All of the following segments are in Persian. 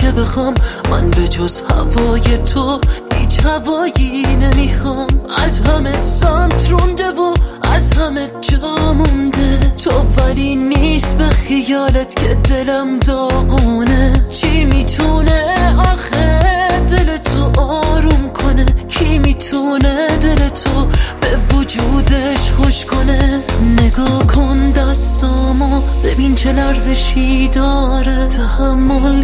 که بخوام من به جز هوای تو هیچ هوایی نمیخوام. از همه سمت رونده و از همه جا مونده تو، ولی نیست به خیالت که دلم داغونه. چی میتونه آخه دل تو آروم کنه؟ کی میتونه دل تو به وجودش خوش کنه؟ نگاه کن دستامو ببین چه لرزشی داره، تحمل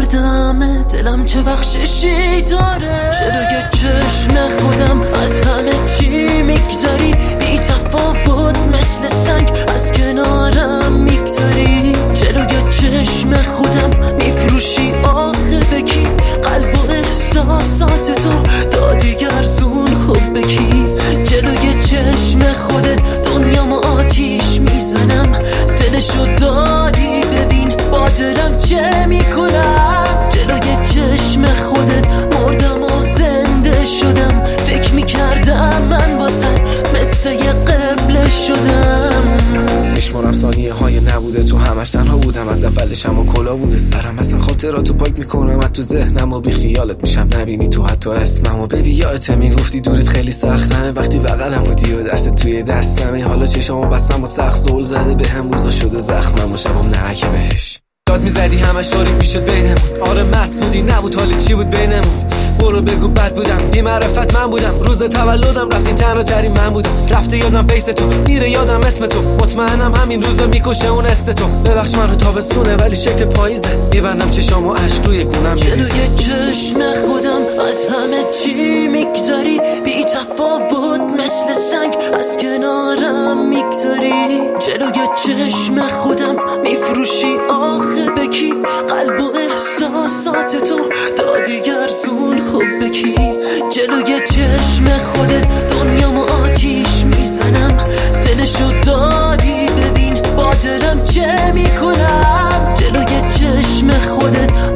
کردم دلم چه بخششی داره. جلوی چشم خودم از همه چی میگذاری، بی تفاوت مثل سنگ از کنارم میگذاری. جلوی چشم خودم میفروشی آخه بکی، قلب و احساسات تو دادی گرزون خوب بکی. جلوی چشم خودت دنیامو آتیش میزنم، دلشو داری ببین با دلم چه میکنم. جلوی چشم خودت مردم و زنده شدم، فکر میکردم من واسه مثل یه قبله شدم. میشمارم ثانیه های نبوده تو، همش تنها بودم از اولش، اما کلا بوده سرم. اصلا خاطراتو پاک میکنم از تو ذهنم و بی خیالت میشم، نبینی تو حتی اسممو. ببی یادته میگفتی دورت خیلی سختمه، وقتی بغلم بودی و دست توی دستمه. حالا چشامو بستم و سخت زول زده به هم، روزا شده زخمم و شبم نهکه بهش. داد میزدی همش تاریک میشد بینمون، آره مست بودی نبود حالی چی بود بینمون. برو بگو بد بودم بی معرفت من بودم، روز تولدم رفتی تنها ترین من بودم. رفته یادم فیس تو میره یادم اسم تو، مطمئنم همین روزا میکشه اون است تو. ببخش منو تابستونه ولی شکل پاییزه، میبندم چشامو اشک روی گونم میریزه. جلوی چشم خودم از همه چی میگذاری، بی تفاوت مثل سنگ از کنارم میگذاری. جلوی چشم خودم میفروشی آخه بکی، قلب و احساسات تو دادی گرزون خوب بکی. جلوی چشم خودت دنیامو آتیش میزنم، دلشو داری ببین با دلم چه میکنم. جلوی چشم خودت